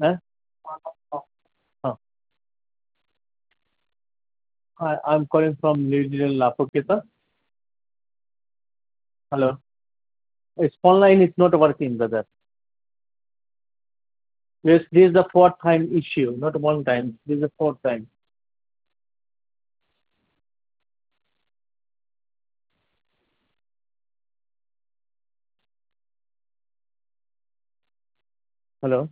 Huh? Huh. I'm calling from Regional Lapoketa. Hello. Its phone line is not working, brother. Yes, this is the fourth time issue, not one time. This is the fourth time. Hello.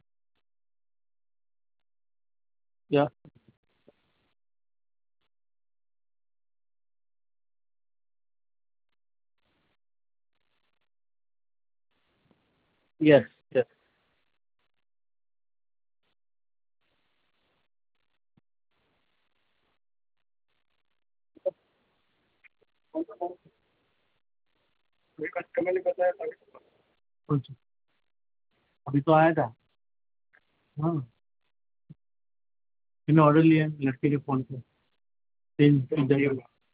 Yeah. Yes. Yes. कौन सी? अभी तो आया था। हाँ। मैंने order लिया है लड़के के फोन पे। तीन तीन जगह।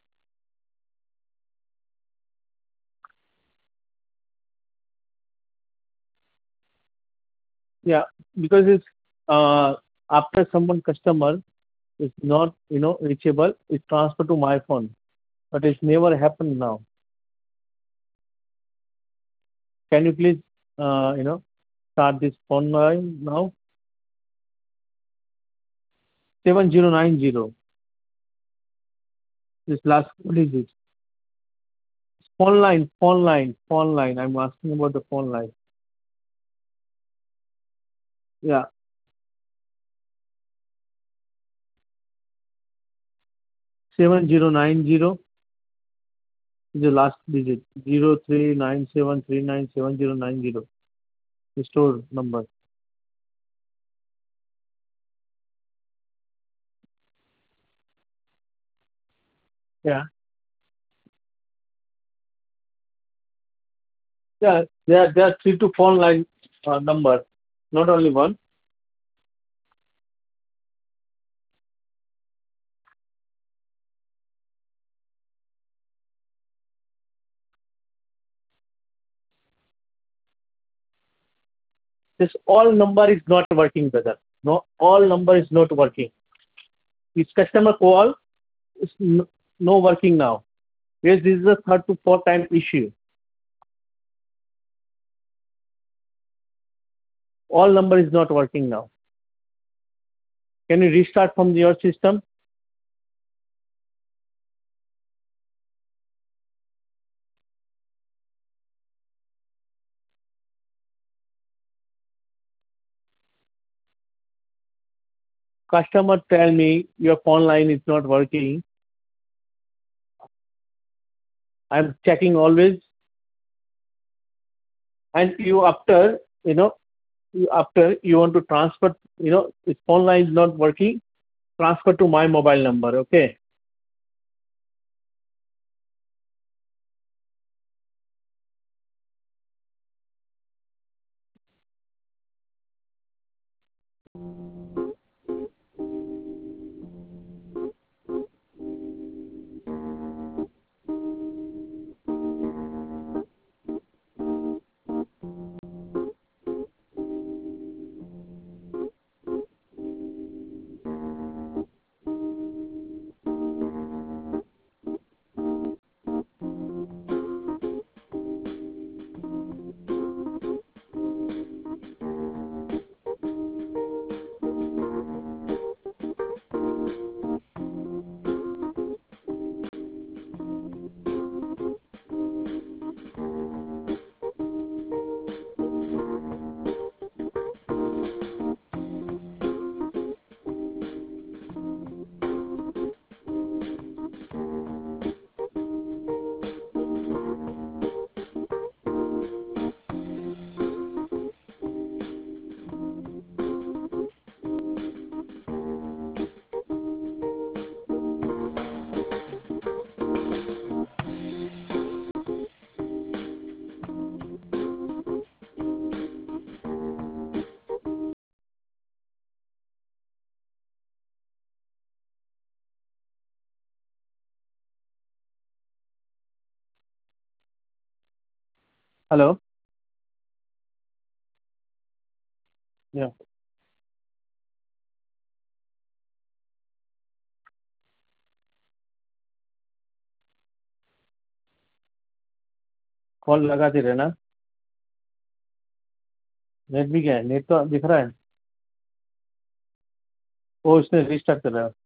Yeah, because it's after someone customer is not reachable, it's transferred to my phone, but it's never happened now. Can you please start this phone line now? 7090. This last what is it? Phone line. I'm asking about the phone line. Yeah, 7090 is the last digit. 0397397090. The store number. Yeah. Yeah, there are three to phone line number, not only one. This all number is not working, brother. No, all number is not working. This customer call is no working now. Yes, this is the third to fourth time issue. All number is not working now. Can you restart from your system? Customer tell me your phone line is not working. I'm checking always. And after you want to transfer, this phone line is not working, transfer to my mobile number, okay? Hello? Yeah. Call लगाते रहना। Net भी क्या है, net तो दिख रहा है। वो उसने रिस्टार्ट कर रहा है।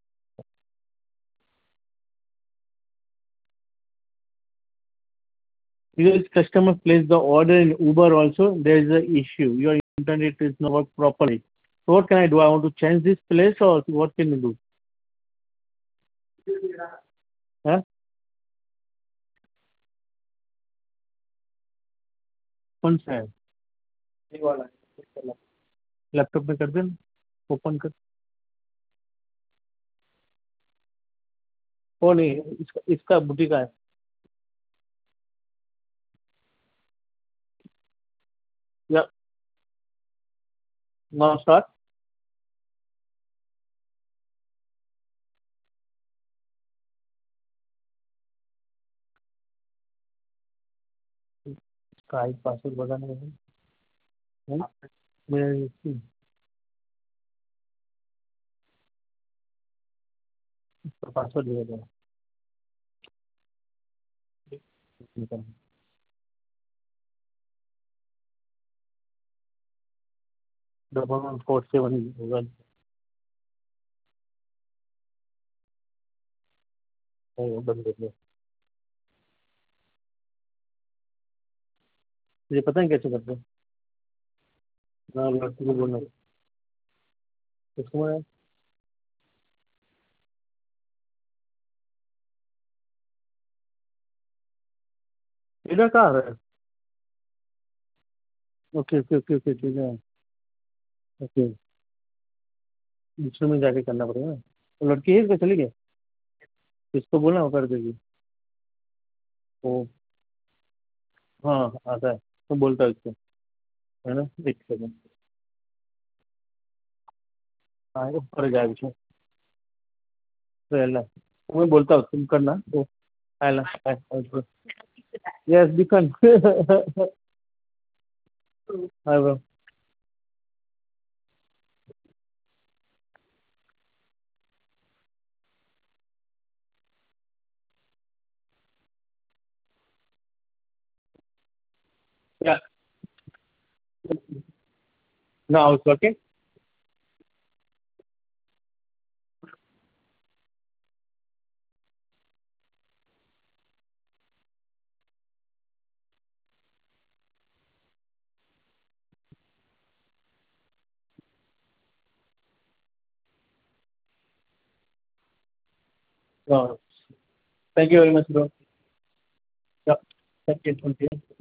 Because customer placed the order in Uber also, there is a issue. Your internet is not work properly. So what can I do? I want to change this place or what can you do? हाँ? कौन सा है? ये वाला है। Laptop में कर दे, open कर। वो नहीं, इसका बुटीक का है। या नाउ स्टार्ट। इसका आई पासवर्ड बताना है। हाँ? मैं इसका पासवर्ड दे दूँगा। डबल 147 होगा। वो बंद कर दो। मुझे पता है कैसे करते हैं। हाँ, लड़की को बोलना। इसको इधर कहाँ आ रहा है? ओके ओके ओके ओके, ठीक है। ओके, दूसरे में जाके करना पड़ेगा। तो लड़की है, इसका चली गई। इसको बोलना, वो कर देगी। वो हाँ आता है, तो बोलता है इसको। है ना, एक सेकंड। हाँ, ऊपर जाएगा इसमें। तो एला मैं बोलता हूँ, तुम करना तो। एला यस बिकन हाँ bro. Yeah now it's working. Thank you very much bro. Thank you.